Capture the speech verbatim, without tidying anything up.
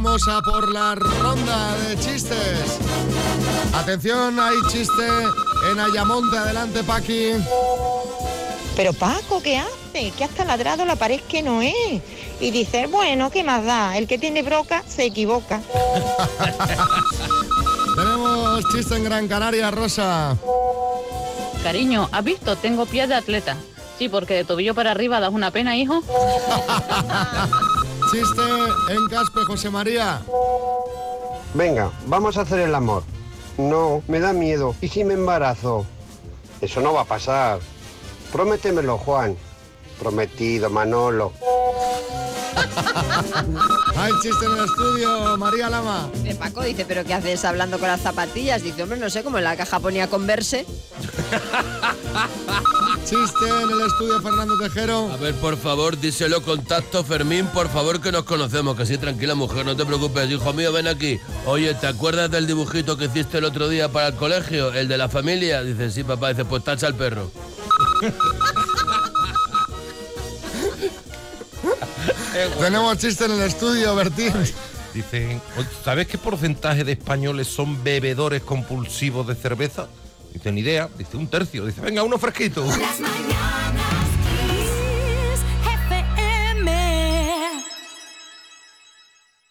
vamos a por la ronda de chistes. Atención, hay chiste en Ayamonte. Adelante, Paqui. Pero Paco, ¿qué hace? Que hasta ladrado la pared que no es. Y dice, bueno, ¿qué más da? El que tiene broca se equivoca. Tenemos chiste en Gran Canaria, Rosa. Cariño, ¿has visto? Tengo pies de atleta. Sí, porque de tobillo para arriba das una pena, hijo. Chiste en Caspe, José María. Venga, vamos a hacer el amor. No, me da miedo. ¿Y si me embarazo? Eso no va a pasar. Prométemelo, Juan. Prometido, Manolo. Hay chiste en el estudio, María Lama. De Paco dice, ¿pero qué haces hablando con las zapatillas? Dice, hombre, no sé, como en la caja ponía Converse. Chiste en el estudio, Fernando Tejero. A ver, por favor, díselo contacto, Fermín, por favor, que nos conocemos, que sí, tranquila, mujer, no te preocupes, hijo mío, ven aquí. Oye, ¿te acuerdas del dibujito que hiciste el otro día para el colegio, el de la familia? Dice, sí, papá, dice, pues tacha al perro. Tenemos chiste en el estudio, Bertín. Dicen, ¿sabes qué porcentaje de españoles son bebedores compulsivos de cerveza? Dice, ni idea. Dice, un tercio. Dice, venga, uno fresquito. Las mañanas.